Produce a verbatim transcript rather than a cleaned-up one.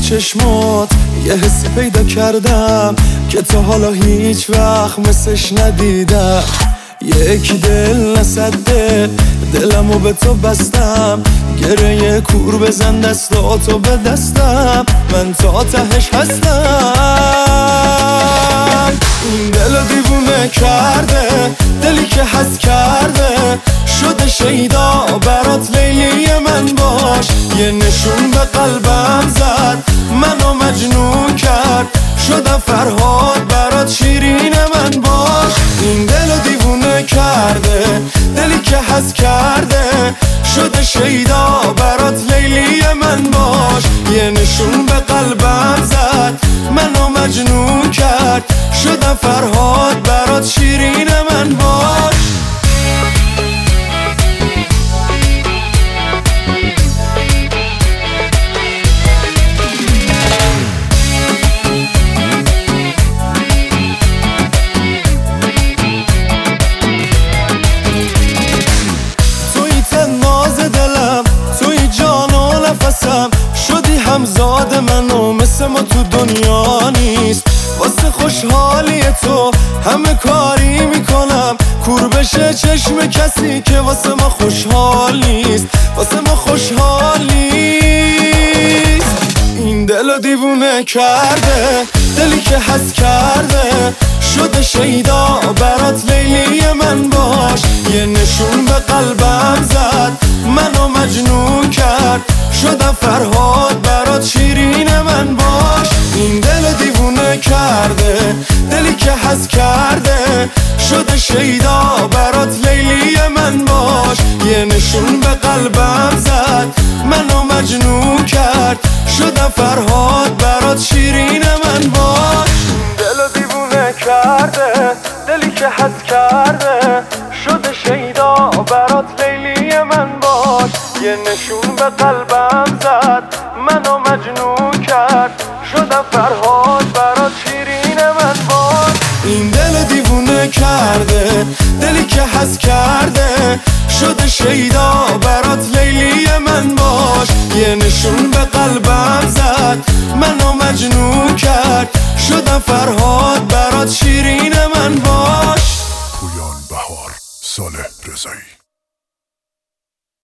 چشمات یه حسی پیدا کردم که تا حالا هیچ وقت مثلش ندیدم. یک دل نصد دل دلمو به تو بستم، گره کور بزن دستاتو به دستم، من تا تهش هستم. این دلو دیوونه کرده دلی که حس کرده، شده شیدا برات لیلی من باش. یه نشون به قلبم زد منو مجنون کرد، شدم فرهاد برات شیرین من باش. این دلو دیوونه کرده دلی که حس کرده، شده شیدا برات لیلی من باش. یه نشون به قلبم زد منو مجنون کرد، شدم فرهاد برات شیرین من باش. شدی همزاد منو مثل ما تو دنیا نیست، واسه خوشحالی تو همه کاری میکنم، کور بشه چشم کسی که واسه ما خوشحال نیست، واسه ما خوشحال نیست. این دلو دیوونه کرده دلی که حس کرده، شده شیدا برات لیلی من باش. یه نشون به قلبم زد منو مجنون کرد، شدم فرهاد برات شیرین من باش. این دل دیوونه کرده دلی که حس کرده، شده شیدا برات لیلی من باش. یه نشون به قلبم زد منو مجنون کرد، شدم فرهاد برات شیرین من باش. دل دیوونه کرده دلی که حس کرده، شده شیدا برات لیلی من باش. یه نشون به قلبم زد منو مجنون کرد، شدم فرهاد برات شیرین من باش. این دل دیوونه کرده دلی که حس کرده، شده شیدا برات لیلی من باش. یه نشون به قلبم زد منو مجنون کرد، شدم فرهاد برات شیرین من باش. پویان بهار، صالح رضایی.